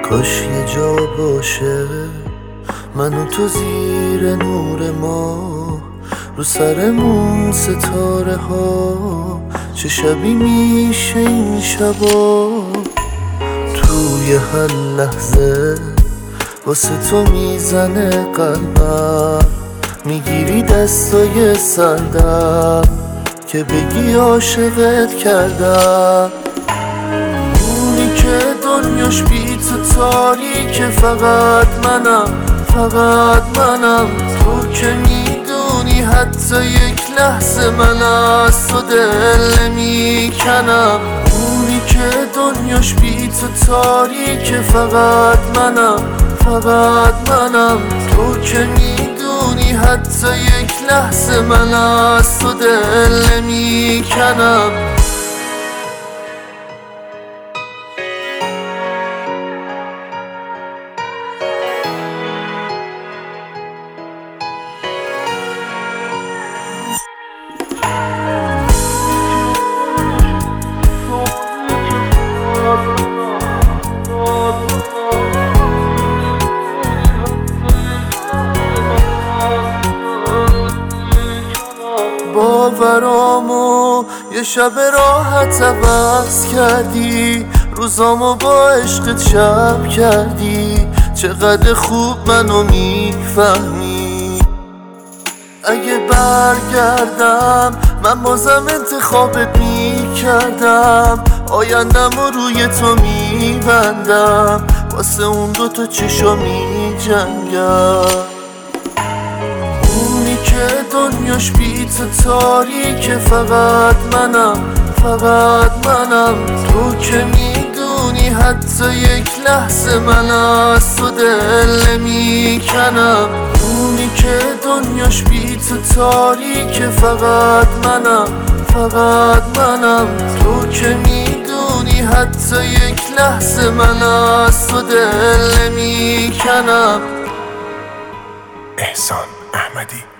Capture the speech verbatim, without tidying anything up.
کاش یه جا باشه من و تو زیر نور ما، رو سرمون ستاره ها، چه شبی میشه این شبا. توی هر لحظه واسه تو میزنه قلبم، میگیری دستای سردم که بگی عاشقت کردم. اونی که دنیاش بی تو تاریکه، فقط منم، فقط منم. تو که میدونی حتی یک لحظه من از تو دل نمیکنم. اونی که دنیاش بی تو تاریکه، فقط منم، فقط منم. تو که میدونی حتی یک لحظه من از تو دل نمیکنم. باورامو یه شب راحت عوض کردی، روزامو با عشقت شب کردی. چقدر خوب منو میفهمی. اگه برگردم من بازم انتخابت میکردم، آیندم رو روی تو میبندم، واسه اون دوتا چشا میجنگم. اونی که دنیاش بی تو تاریکه، فقط منم، فقط منم. تو که میدونی حتی یک لحظه من از تو دل نمیکنم. اونی که دنیاش بی تو تاریکه، فقط منم، فقط منم. تو که میدونی حتی یک لحظه من از تو دل نمیکنم. احسان احمدی.